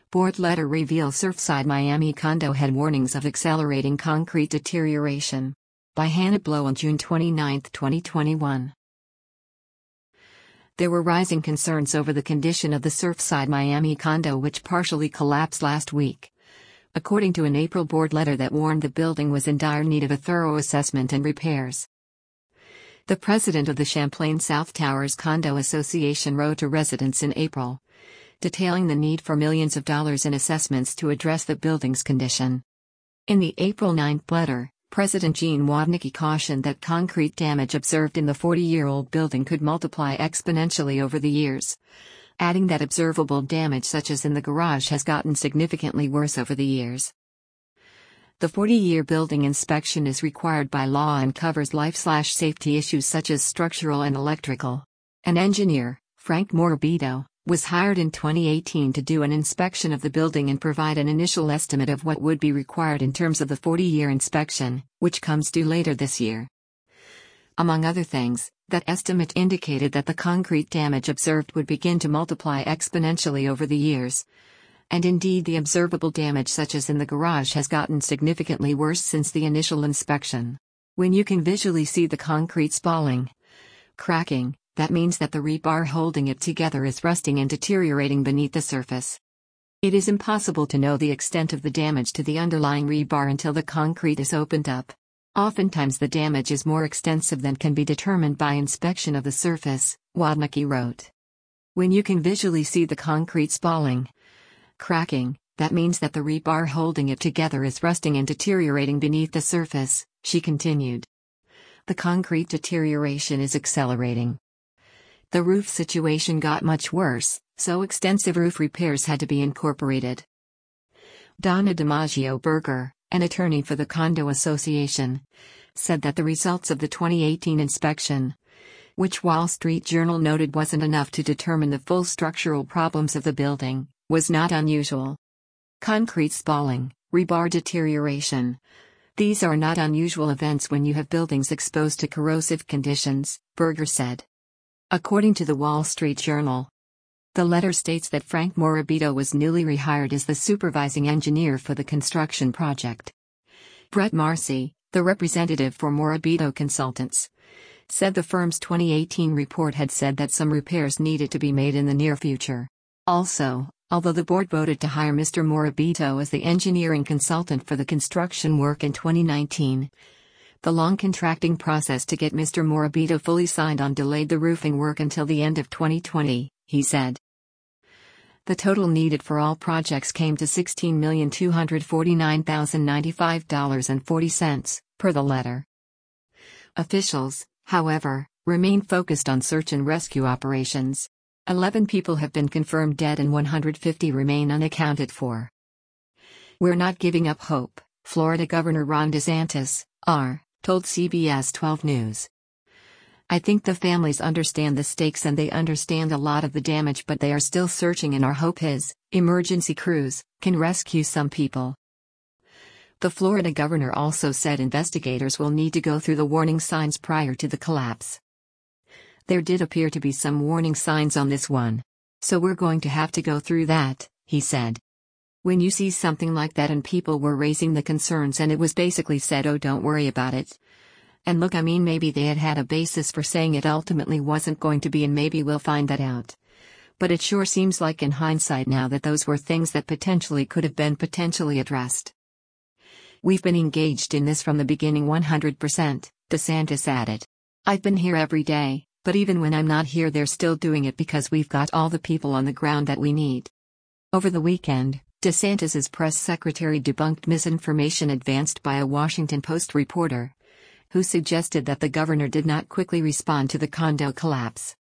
Board letter reveals Surfside Miami condo had warnings of accelerating concrete deterioration. By Hannah Blow on June 29, 2021. There were rising concerns over the condition of the Surfside Miami condo, which partially collapsed last week. According to an April board letter that warned the building was in dire need of a thorough assessment and repairs. The president of the Champlain South Towers Condo Association wrote to residents in April, detailing the need for millions of dollars in assessments to address the building's condition. In the April 9 letter, President Gene Wadnicki cautioned that concrete damage observed in the 40-year-old building could multiply exponentially over the years, adding that observable damage such as in the garage has gotten significantly worse over the years. The 40-year building inspection is required by law and covers life/safety issues such as structural and electrical. An engineer, Frank Morabito, was hired in 2018 to do an inspection of the building and provide an initial estimate of what would be required in terms of the 40-year inspection, which comes due later this year. Among other things, that estimate indicated that the concrete damage observed would begin to multiply exponentially over the years. And indeed, the observable damage such as in the garage has gotten significantly worse since the initial inspection. When you can visually see the concrete spalling, cracking, that means that the rebar holding it together is rusting and deteriorating beneath the surface. It is impossible to know the extent of the damage to the underlying rebar until the concrete is opened up. Oftentimes the damage is more extensive than can be determined by inspection of the surface, Wadnicki wrote. When you can visually see the concrete spalling, cracking, that means that the rebar holding it together is rusting and deteriorating beneath the surface, she continued. The concrete deterioration is accelerating. The roof situation got much worse, so extensive roof repairs had to be incorporated. Donna DiMaggio Berger, an attorney for the Condo Association, said that the results of the 2018 inspection, which Wall Street Journal noted wasn't enough to determine the full structural problems of the building, was not unusual. Concrete spalling, rebar deterioration. These are not unusual events when you have buildings exposed to corrosive conditions, Berger said. According to the Wall Street Journal, the letter states that Frank Morabito was newly rehired as the supervising engineer for the construction project. Brett Marcy, the representative for Morabito Consultants, said the firm's 2018 report had said that some repairs needed to be made in the near future. Also, although the board voted to hire Mr. Morabito as the engineering consultant for the construction work in 2019, the long contracting process to get Mr. Morabito fully signed on delayed the roofing work until the end of 2020, he said. The total needed for all projects came to $16,249,095.40, per the letter. Officials, however, remain focused on search and rescue operations. 11 people have been confirmed dead and 150 remain unaccounted for. We're not giving up hope, Florida Governor Ron DeSantis, R., told CBS 12 News. I think the families understand the stakes and they understand a lot of the damage, but they are still searching, and our hope is, emergency crews can rescue some people. The Florida governor also said investigators will need to go through the warning signs prior to the collapse. There did appear to be some warning signs on this one. So we're going to have to go through that, he said. When you see something like that and people were raising the concerns and it was basically said, oh, don't worry about it. And look, I mean, maybe they had a basis for saying it ultimately wasn't going to be, and maybe we'll find that out. But it sure seems like in hindsight now that those were things that potentially could have been potentially addressed. We've been engaged in this from the beginning 100%, DeSantis added. I've been here every day, but even when I'm not here they're still doing it because we've got all the people on the ground that we need. Over the weekend, DeSantis's press secretary debunked misinformation advanced by a Washington Post reporter, who suggested that the governor did not quickly respond to the condo collapse.